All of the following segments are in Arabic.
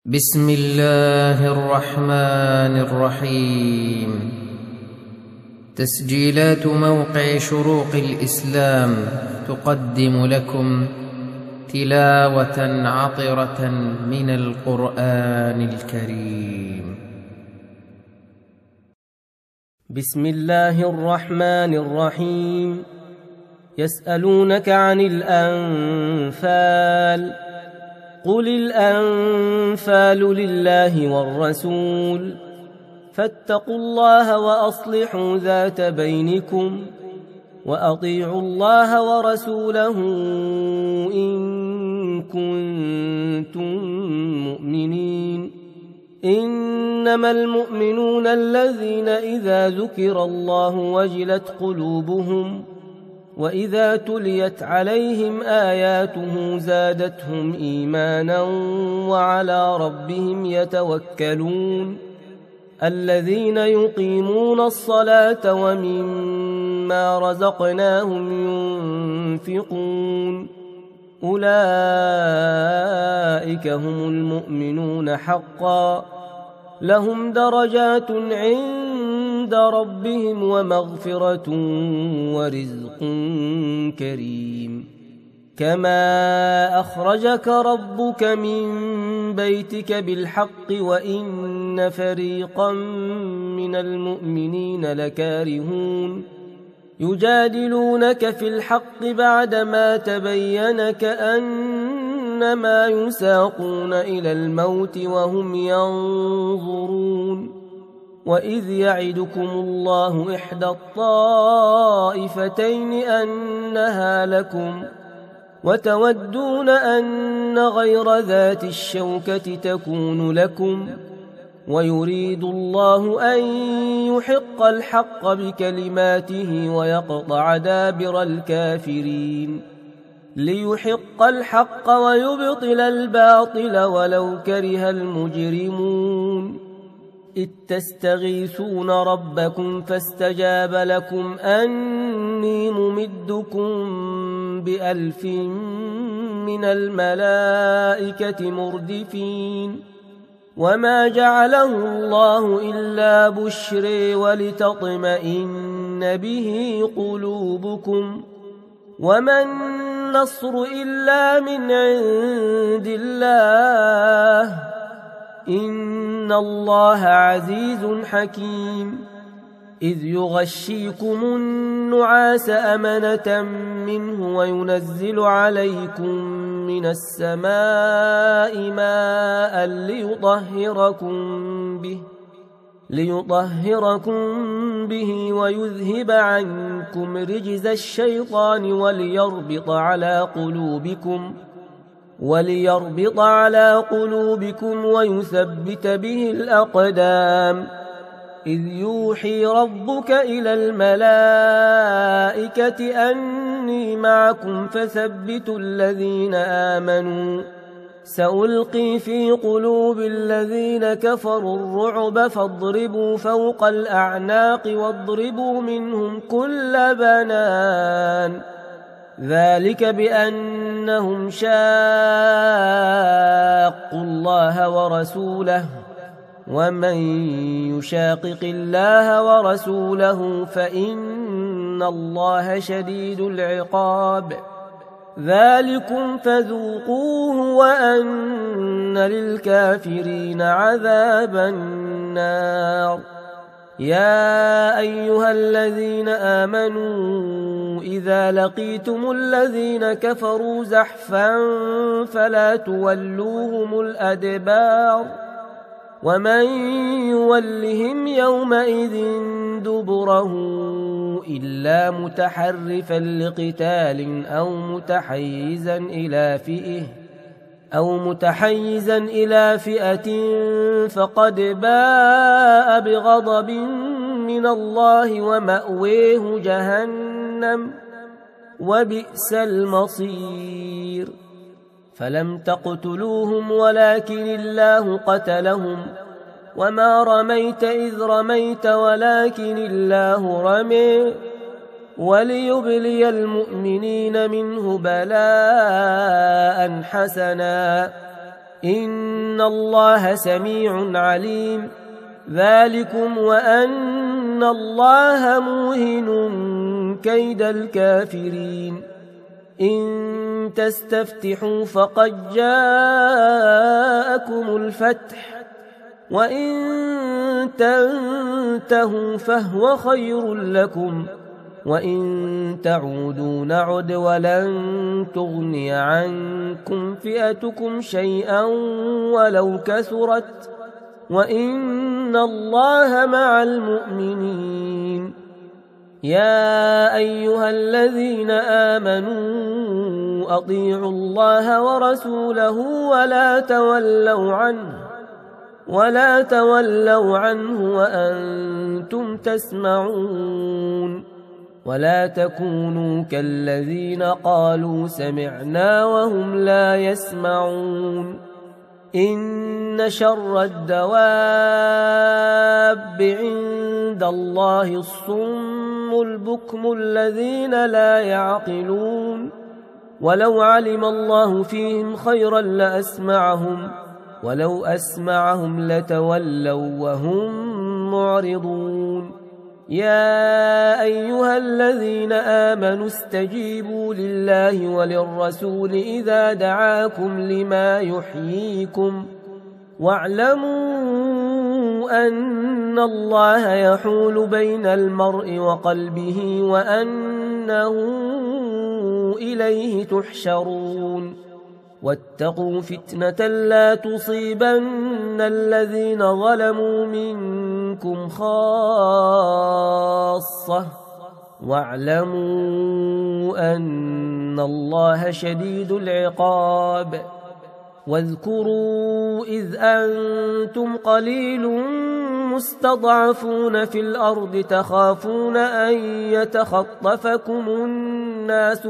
بسم الله الرحمن الرحيم. تسجيلات موقع شروق الإسلام تقدم لكم تلاوة عطرة من القرآن الكريم. بسم الله الرحمن الرحيم. يسألونك عن الأنفال، قل الأنفال لله والرسول، فاتقوا الله وأصلحوا ذات بينكم، وأطيعوا الله ورسوله إن كنتم مؤمنين. إنما المؤمنون الذين إذا ذكر الله وجلت قلوبهم، وإذا تليت عليهم آياته زادتهم إيمانا وعلى ربهم يتوكلون. الذين يقيمون الصلاة ومما رزقناهم ينفقون، أولئك هم المؤمنون حقا، لهم درجات عند ربهم ومغفرة ورزق كريم. كما أخرجك ربك من بيتك بالحق وإن فريقا من المؤمنين لكارهون. يجادلونك في الحق بعدما تبين كأنما يساقون إلى الموت وهم ينظرون. وإذ يعدكم الله إحدى الطائفتين أنها لكم، وتودون أن غير ذات الشوكة تكون لكم، ويريد الله أن يحق الحق بكلماته ويقطع دابر الكافرين، ليحق الحق ويبطل الباطل ولو كره المجرمون. إذ تستغيثون ربكم فاستجاب لكم أني ممدكم ب1000 من الملائكة مردفين. وما جعله الله إلا بشرى ولتطمئن به قلوبكم، وما النصر إلا من عند الله، إن الله عزيز حكيم. إذ يغشيكم النعاس أمنة منه وينزل عليكم من السماء ماء ليطهركم به ويذهب عنكم رجز الشيطان وليربط على قلوبكم ويثبت به الأقدام. إذ يوحي ربك إلى الملائكة أني معكم فثبتوا الذين آمنوا، سألقي في قلوب الذين كفروا الرعب فاضربوا فوق الأعناق واضربوا منهم كل بنان. ذلك بأنهم شاقوا الله ورسوله، ومن يشاقق الله ورسوله فإن الله شديد العقاب. ذلكم فذوقوه وأن للكافرين عذاب النار. يا أيها الذين آمنوا إذا لقيتم الذين كفروا زحفا فلا تولوهم الأدبار، ومن يولهم يومئذ دبره إلا متحرفا لقتال أو متحيزا إلى فئة فقد باء بغضب من الله ومأويه جهنم وبئس المصير. فلم تقتلوهم ولكن الله قتلهم، وما رميت إذ رميت ولكن الله رمي، وليبلي المؤمنين منه بلاء حسنا إن الله سميع عليم. ذلكم وأن الله موهن كيد الكافرين. إن تستفتحوا فقد جاءكم الفتح وإن تنتهوا فهو خير لكم وإن تعودوا نعد ولن تغني عنكم فئتكم شيئا ولو كثرت وإن الله مع المؤمنين. يا أيها الذين آمنوا أطيعوا الله ورسوله ولا تولوا عنه وأنتم تسمعون. ولا تكونوا كالذين قالوا سمعنا وهم لا يسمعون. إن شر الدواب عند الله الصم البكم الذين لا يعقلون. ولو علم الله فيهم خيرا لأسمعهم ولو أسمعهم لتولوا وهم معرضون. يا أيها الذين آمنوا استجيبوا لله وللرسول إذا دعاكم لما يحييكم واعلموا أن الله يحول بين المرء وقلبه وأنه إليه تحشرون. واتقوا فتنة لا تصيبن الذين ظلموا منكم خاصة واعلموا أن الله شديد العقاب. واذكروا إذ أنتم قليل مستضعفون في الأرض تخافون أن يتخطفكم الناس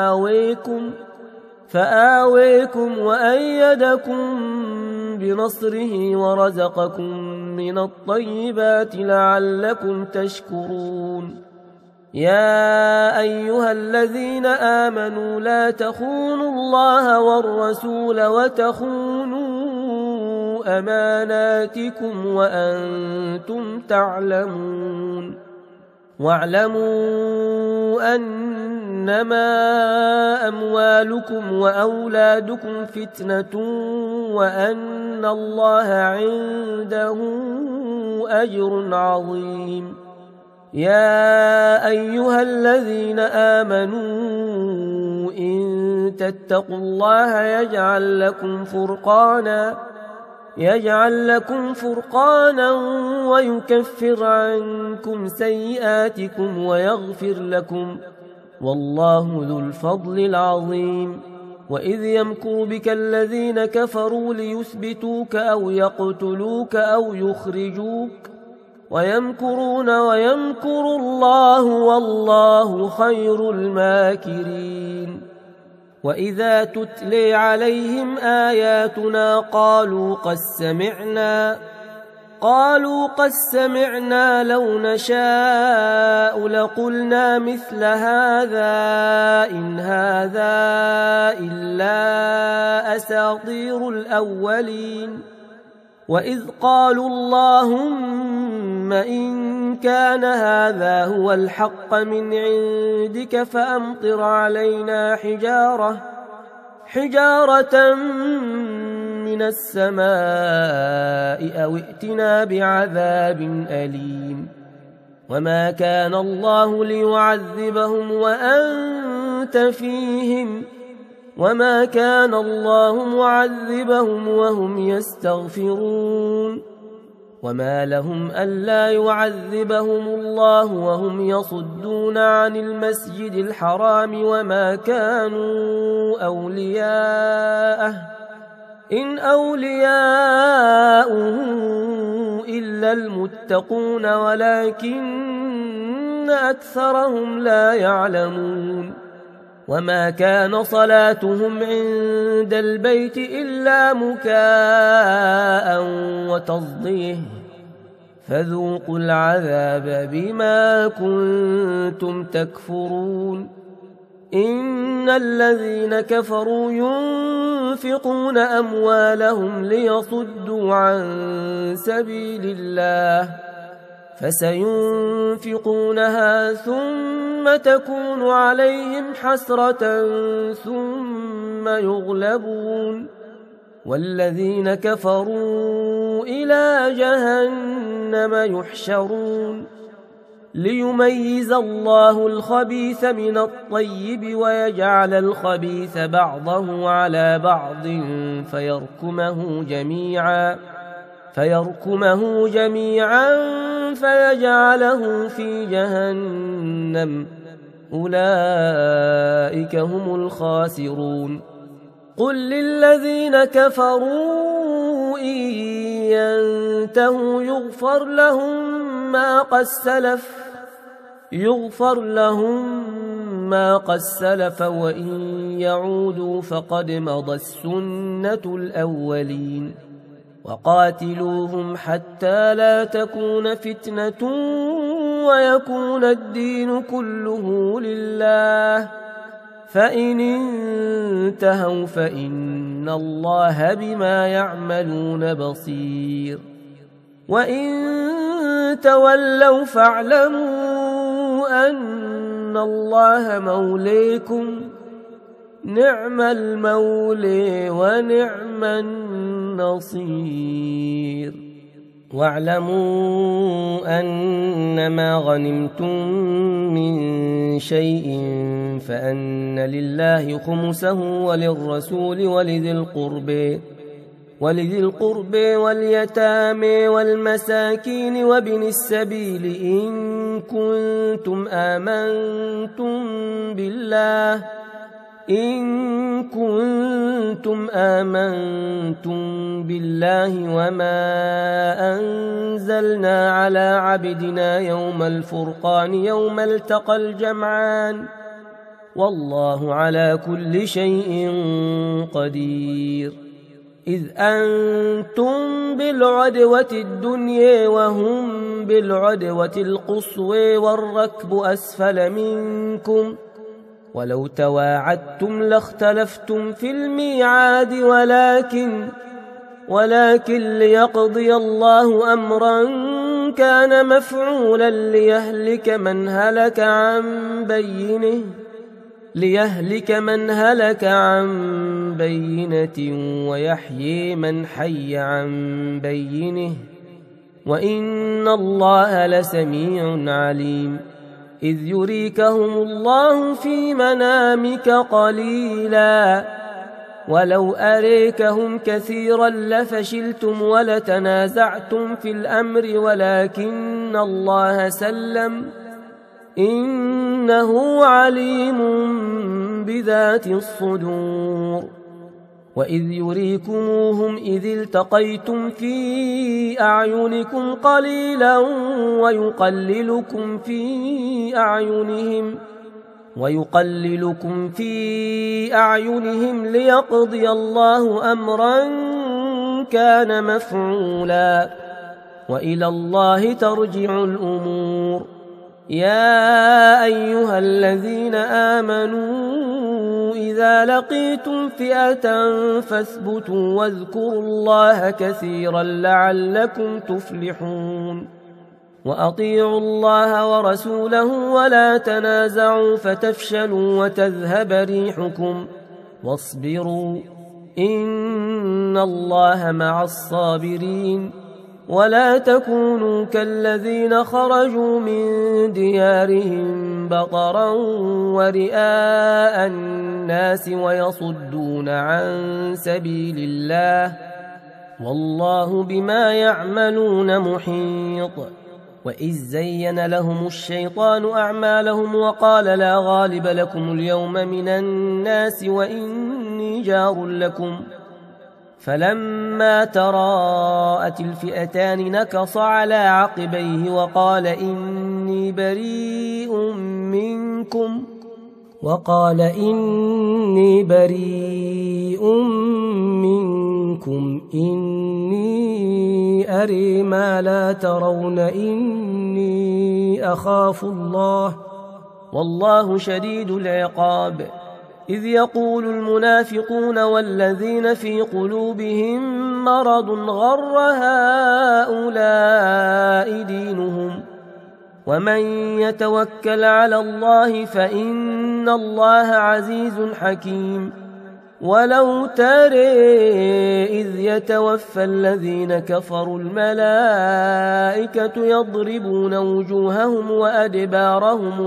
فآويكم وأيدكم بنصره ورزقكم من الطيبات لعلكم تشكرون. يا أيها الذين آمنوا لا تخونوا الله والرسول وتخونوا أماناتكم وأنتم تعلمون. واعلموا أنما أموالكم وأولادكم فتنة وأن الله عنده أجر عظيم. يا أيها الذين آمنوا إن تتقوا الله يجعل لكم فرقانا ويكفر عنكم سيئاتكم ويغفر لكم والله ذو الفضل العظيم. وإذ يمكر بك الذين كفروا ليثبتوك أو يقتلوك أو يخرجوك ويمكرون ويمكر الله والله خير الماكرين. وإذا تتلي عليهم آياتنا قالوا قد سمعنا لو نشاء لقلنا مثل هذا إن هذا إلا أساطير الأولين. وإذ قالوا اللهم إن كان هذا هو الحق من عندك فأمطر علينا حجارة من السماء أو ائتنا بعذاب أليم. وما كان الله ليعذبهم وأنت فيهم وما كان الله معذبهم وهم يستغفرون. وما لهم ألا يعذبهم الله وهم يصدون عن المسجد الحرام وما كانوا أولياءه إن أولياؤه إلا المتقون ولكن أكثرهم لا يعلمون. وما كان صلاتهم عند البيت إلا مكاء وتصديه فذوقوا العذاب بما كنتم تكفرون. إن إن الذين كفروا ينفقون أموالهم ليصدوا عن سبيل الله فسينفقونها ثم تكون عليهم حسرة ثم يغلبون والذين كفروا إلى جهنم يحشرون ليميز الله الخبيث من الطيب ويجعل الخبيث بعضه على بعض فيركمه جميعا فيجعله في جهنم أولئك هم الخاسرون قل للذين كفروا إن ينتهوا يغفر لهم ما قد سلف وإن يعودوا فقد مضت سنة الأولين وقاتلوهم حتى لا تكون فتنة ويكون الدين كله لله فإن انتهوا فإن الله بما يعملون بصير وإن تولوا فاعلموا أن الله مولاكم نعم المولى ونعم النصير واعلموا أنما غنمتم من شيء فأن لله خمسه وللرسول ولذي القرب واليتامى والمساكين وابن السبيل إن كنتم آمنتم بالله وما أنزلنا على عبدنا يوم الفرقان يوم التقى الجمعان والله على كل شيء قدير إذ أنتم بالعدوة الدنيا وهم بالعدوة القصوى والركب أسفل منكم ولو تواعدتم لاختلفتم في الميعاد ولكن ليقضي الله أمرا كان مفعولا ليهلك من هلك عن بينة ويحيي من حي عن بينه وإن الله لسميع عليم إذ يريكهم الله في منامك قليلا ولو أريكهم كثيرا لفشلتم ولتنازعتم في الأمر ولكن الله سلم إنه عليم بذات الصدور وإذ يريكموهم إذ التقيتم في أعينكم قليلا ويقللكم في أعينهم ليقضي الله أمرا كان مفعولا وإلى الله ترجع الأمور يا أيها الذين آمنوا إذا لقيتم فئة فاثبتوا واذكروا الله كثيرا لعلكم تفلحون وأطيعوا الله ورسوله ولا تنازعوا فتفشلوا وتذهب ريحكم واصبروا إن الله مع الصابرين ولا تكونوا كالذين خرجوا من ديارهم بطرا ورئاء الناس ويصدون عن سبيل الله والله بما يعملون محيط وإذ زين لهم الشيطان أعمالهم وقال لا غالب لكم اليوم من الناس وإني جار لكم فلما تراءت الفئتان نكص على عقبيه وقال إني بريء منكم إني أري ما لا ترون إني أخاف الله والله شديد العقاب إذ يقول المنافقون والذين في قلوبهم مرض غر هؤلاء دينهم ومن يتوكل على الله فإن الله عزيز حكيم. ولو ترى إذ يتوفى الذين كفروا الملائكة يضربون وجوههم وأدبارهم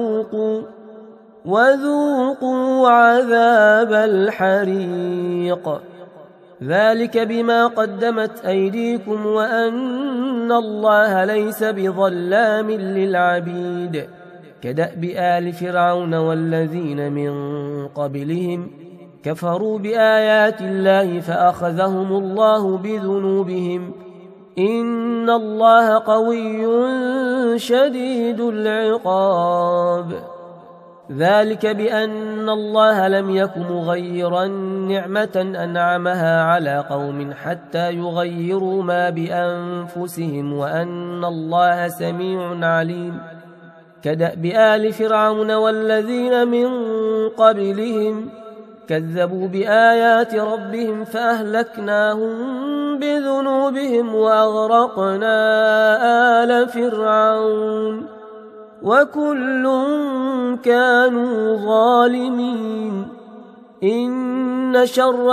وذوقوا عذاب الحريق ذلك بما قدمت أيديكم وأن الله ليس بظلام للعبيد. كدأب آل فرعون والذين من قبلهم كفروا بآيات الله فأخذهم الله بذنوبهم إن الله قوي شديد العقاب. ذلك بأن الله لم يك مغيرا نعمة أنعمها على قوم حتى يغيروا ما بأنفسهم وأن الله سميع عليم. كدأب آل فرعون والذين من قبلهم كذبوا بآيات ربهم فأهلكناهم بذنوبهم وأغرقنا آل فرعون وكل كانوا ظالمين. إن شر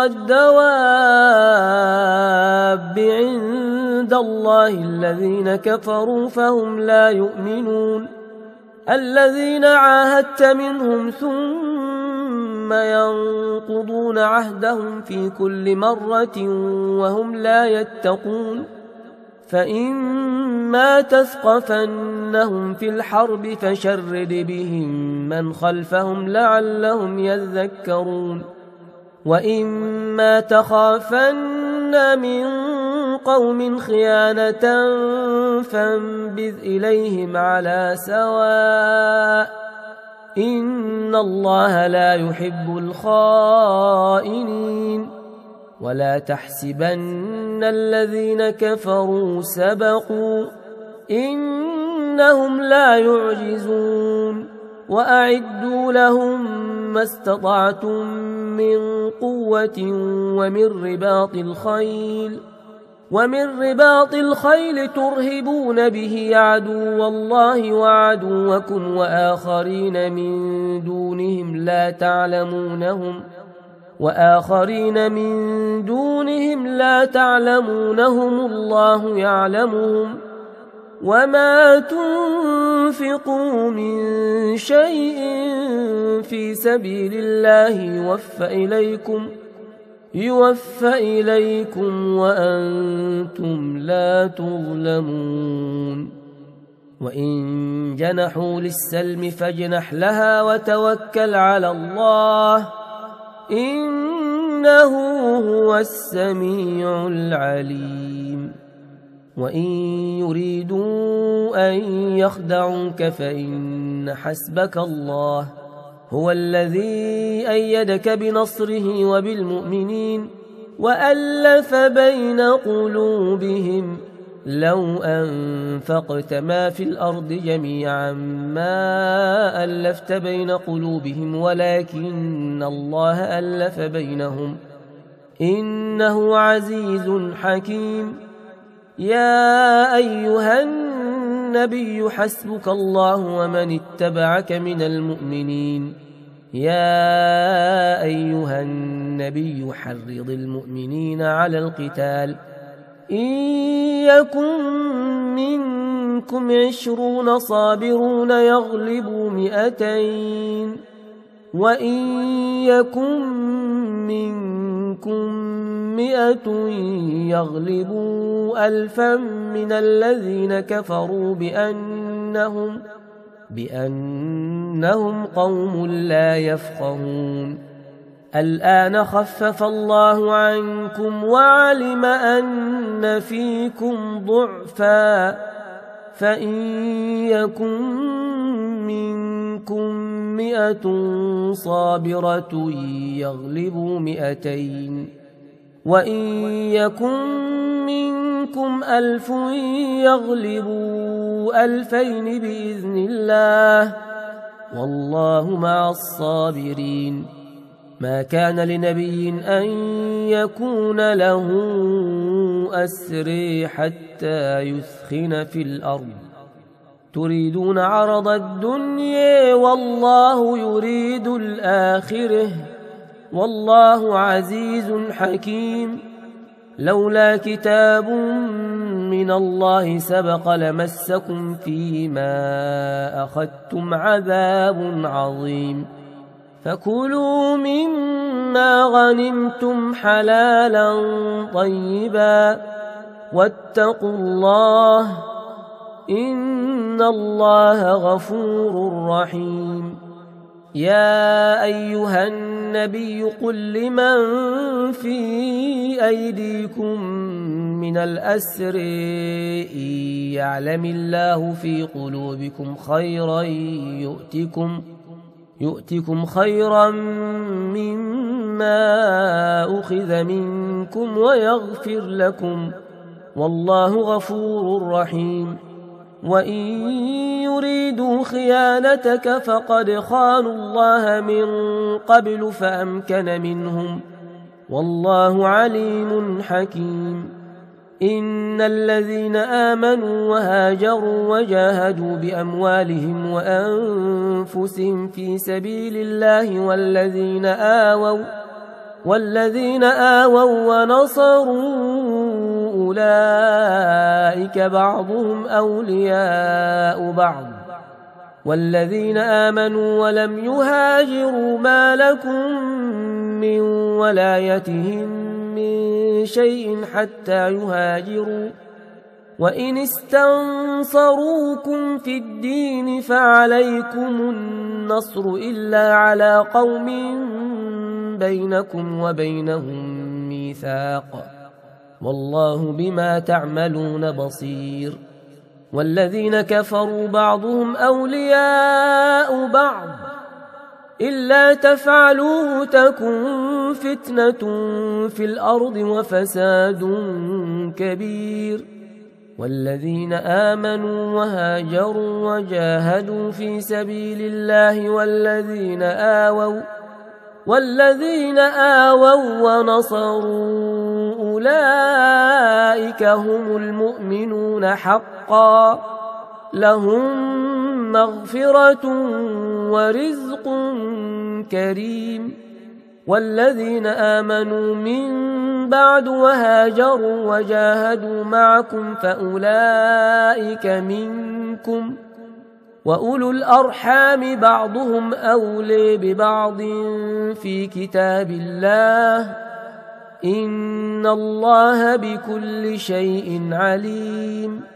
الدواب عند الله الذين كفروا فهم لا يؤمنون. الذين عاهدت منهم ثم ينقضون عهدهم في كل مرة وهم لا يتقون. فإما تثقفنهم في الحرب فشرد بهم من خلفهم لعلهم يذكرون. وإما تخافن من قوم خيانة فانبذ إليهم على سواء إن الله لا يحب الخائنين. ولا تحسبن الذين كفروا سبقوا إنهم لا يعجزون. وأعدوا لهم ما استطعتم من قوة ومن رباط الخيل ترهبون به عدو الله وعدوكم وآخرين من دونهم لا تعلمونهم الله يعلمهم. وما تنفقوا من شيء في سبيل الله يوفى إليكم وأنتم لا تظلمون. وإن جنحوا للسلم فاجنح لها وتوكل على الله إنه هو السميع العليم. وإن يريدوا أن يخدعوك فإن حسبك الله هو الذي أيدك بنصره وبالمؤمنين وألف بين قلوبهم لو أنفقت ما في الأرض جميعا ما ألفت بين قلوبهم ولكن الله ألف بينهم إنه عزيز حكيم. يا أيها النبي حسبك الله ومن اتبعك من المؤمنين. يا أيها النبي حرض المؤمنين على القتال إن يكن منكم 20 صابرون يغلبوا 200 وإن يكن منكم 100 يغلبوا 1000 من الذين كفروا بأنهم قوم لا يفقهون. الآن خفف الله عنكم وعلم أن فيكم ضعفا فإن يكن منكم 100 صابرة يغلبوا 200 وإن يكن منكم 1000 يغلبوا 2000 بإذن الله والله مع الصابرين. ما كان لنبي أن يكون له أسري حتى يثخن في الأرض تريدون عرض الدنيا والله يريد الآخرة والله عزيز حكيم. لولا كتاب من الله سبق لمسكم فيما أخذتم عذاب عظيم. فكلوا مما غنمتم حلالا طيبا واتقوا الله إن الله غفور رحيم. يا أيها النبي قل لمن في أيديكم من الأسر إن يعلم الله في قلوبكم خيرا يؤتكم خيرا مما أخذ منكم ويغفر لكم والله غفور رحيم. وإن يريدوا خيانتك فقد خانوا الله من قبل فأمكن منهم والله عليم حكيم. إن الذين آمنوا وهاجروا وجاهدوا بأموالهم وأنفسهم في سبيل الله والذين آووا ونصروا أولئك بعضهم أولياء بعض والذين آمنوا ولم يهاجروا ما لكم من ولايتهم من شيء حتى يهاجروا وإن استنصروكم في الدين فعليكم النصر إلا على قوم بينكم وبينهم ميثاق والله بما تعملون بصير. والذين كفروا بعضهم أولياء بعض إلا تفعلوه تكن فتنة في الأرض وفساد كبير. والذين آمنوا وهاجروا وجاهدوا في سبيل الله والذين آووا ونصروا أولئك هم المؤمنون حقا لهم مغفرة ورزق كريم. والذين آمنوا من بعد وهاجروا وجاهدوا معكم فأولئك منكم وأولو الأرحام بعضهم أولي ببعض في كتاب الله إن الله بكل شيء عليم.